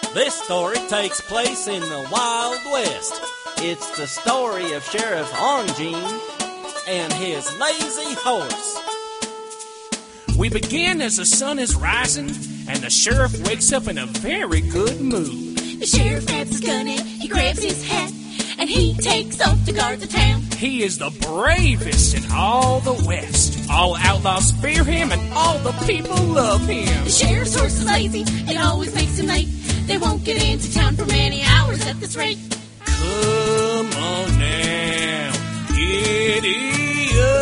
This story takes place in the Wild West. It's the story of Sheriff Longjean and his lazy horse. We begin as the sun is rising, and the sheriff wakes up in a very good mood. The sheriff grabs his gun and he grabs his hat, and he takes off to guard the town. He is the bravest in all the West. All outlaws fear him, and all the people love him. The sheriff's horse is lazy, it always makes him late. They won't get into town for many hours at this rate. Come on now, giddy up.